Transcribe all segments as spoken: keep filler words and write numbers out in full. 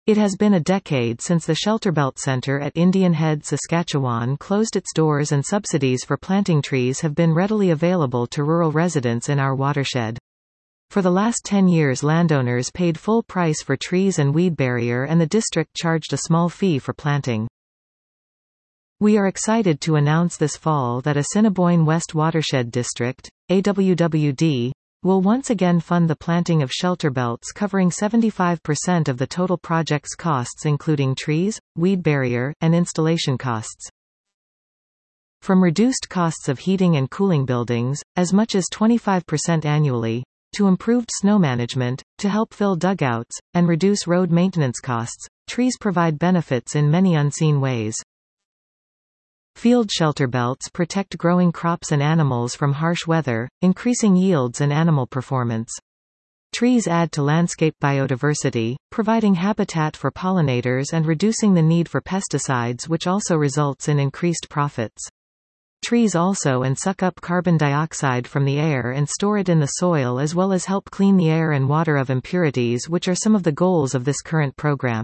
It has been a decade since the Shelterbelt Center at Indian Head, Saskatchewan closed its doors, and subsidies for planting trees have been readily available to rural residents in our watershed. For the last ten years, landowners paid full price for trees and weed barrier, and the district charged a small fee for planting. We are excited to announce this fall that Assiniboine West Watershed District, A W W D, will once again fund the planting of shelterbelts covering seventy-five percent of the total project's costs, including trees, weed barrier, and installation costs. From reduced costs of heating and cooling buildings, as much as twenty-five percent annually, to improved snow management, to help fill dugouts, and reduce road maintenance costs, trees provide benefits in many unseen ways. Field shelterbelts protect growing crops and animals from harsh weather, increasing yields and animal performance. Trees add to landscape biodiversity, providing habitat for pollinators and reducing the need for pesticides, which also results in increased profits. Trees also and suck up carbon dioxide from the air and store it in the soil, as well as help clean the air and water of impurities, which are some of the goals of this current program.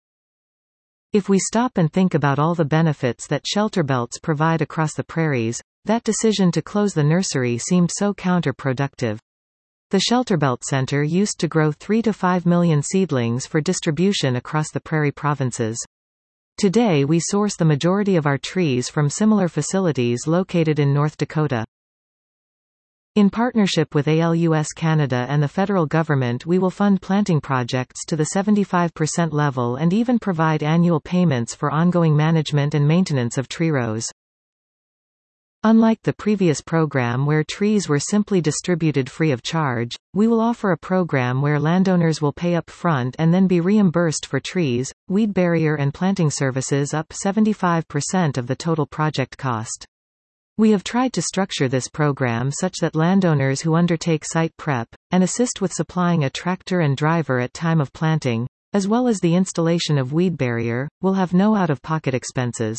If we stop and think about all the benefits that shelterbelts provide across the prairies, that decision to close the nursery seemed so counterproductive. The Shelterbelt Center used to grow three to five million seedlings for distribution across the prairie provinces. Today we source the majority of our trees from similar facilities located in North Dakota. In partnership with A L U S Canada and the federal government, we will fund planting projects to the seventy-five percent level and even provide annual payments for ongoing management and maintenance of tree rows. Unlike the previous program where trees were simply distributed free of charge, we will offer a program where landowners will pay up front and then be reimbursed for trees, weed barrier and planting services up seventy-five percent of the total project cost. We have tried to structure this program such that landowners who undertake site prep, and assist with supplying a tractor and driver at time of planting, as well as the installation of weed barrier, will have no out-of-pocket expenses.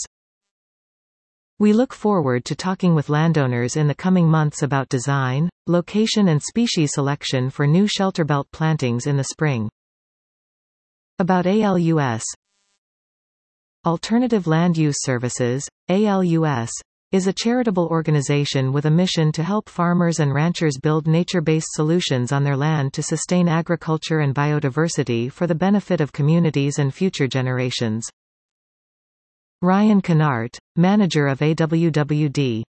We look forward to talking with landowners in the coming months about design, location and species selection for new shelterbelt plantings in the spring. About A L U S. Alternative Land Use Services, A L U S, is a charitable organization with a mission to help farmers and ranchers build nature-based solutions on their land to sustain agriculture and biodiversity for the benefit of communities and future generations. Ryan Kennart, manager of A W W D.